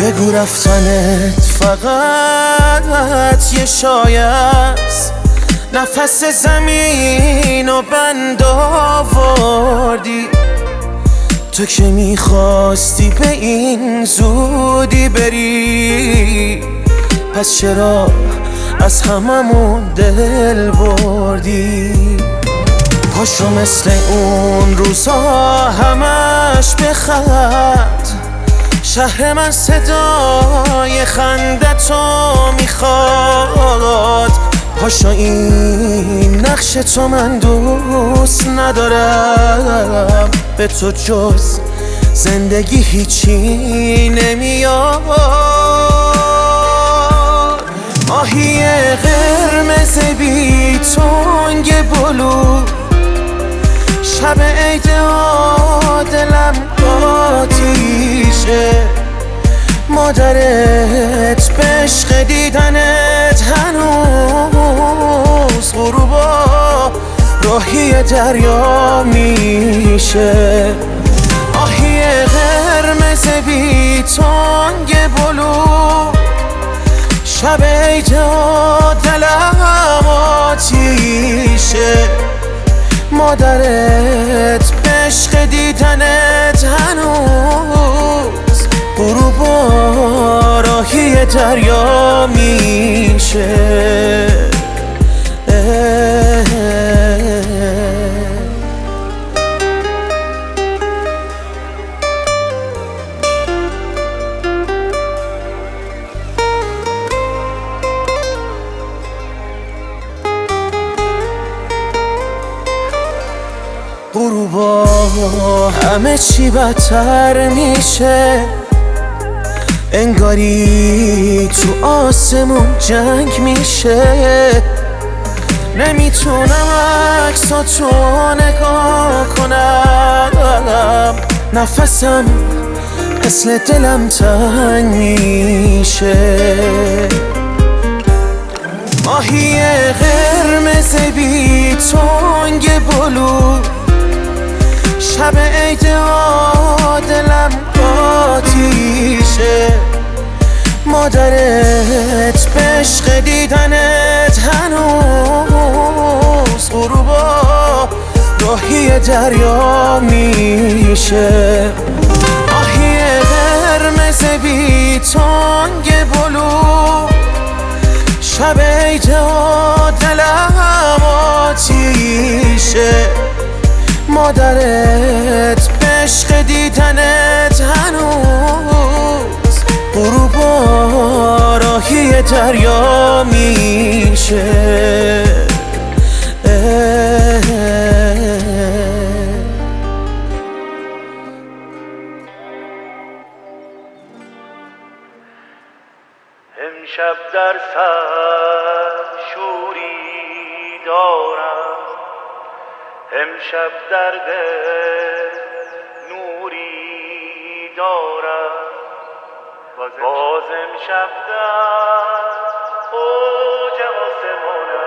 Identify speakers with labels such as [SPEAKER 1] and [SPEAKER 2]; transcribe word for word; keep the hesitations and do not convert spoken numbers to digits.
[SPEAKER 1] بگو رفتنت فقط یه شایه است، نفس زمین و بند آوردی. تو که میخواستی به این زودی بری، پس چرا از هممون دل بردی؟ پاشو مثل اون روزا همش بخند، شهر من صدای خندتو میخواد. پاشو این نقش تو من دوست ندارم، به تو جز زندگی هیچی نمیاد. ماهی قرمز بی تنگ بلو، شب عید دلم آتیشه. مادرت به عشق دیدنت هنوز غروبا راهی دریا میشه. آهی قرمز بی تنگ بلو، شب عید دلم آتیشه. مادرت به عشق دیدنت هنوز غروبا راهی دریا میشه. غروبا همه چی بدتر میشه، انگاری تو آسمون جنگ میشه. نمیتونم عکساتو نگاه کنم، نفسم مثل دلم تنگ میشه. ماهی قرمز بی تنگ بلو، شب عید دلم آتیشه. مادرت به عشق دیدنت هنوز غروبا راهی دریا میشه. آهی قرمز بی تنگ بلو، شب عید دلم آتیشه. مادرت به عشق دیدنت هنوز غروبا راهی دریا میشه.
[SPEAKER 2] امشب در سر شوری دارم، امشب در دل نوری دارم. باز امشب در اوج آسمانم